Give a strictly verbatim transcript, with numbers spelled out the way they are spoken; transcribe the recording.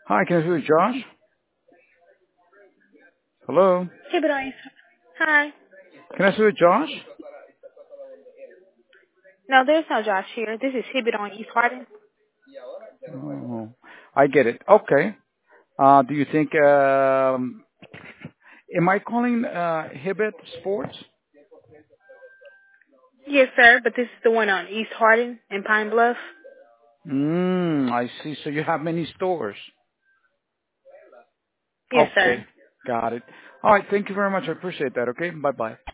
Hi, can I speak with Josh? Hello? Hey, but I, hi. Can I speak with Josh? No, there's no Josh here. This is Hibbit on East Hardin. Oh, I get it. Okay. Uh, do you think, um, am I calling uh, Hibbett Sports? Yes, sir, but this is the one on East Hardin in Pine Bluff. Mm, I see. So you have many stores. Yes, sir. Okay. Got it. All right. Thank you very much. I appreciate that. Okay. Bye-bye.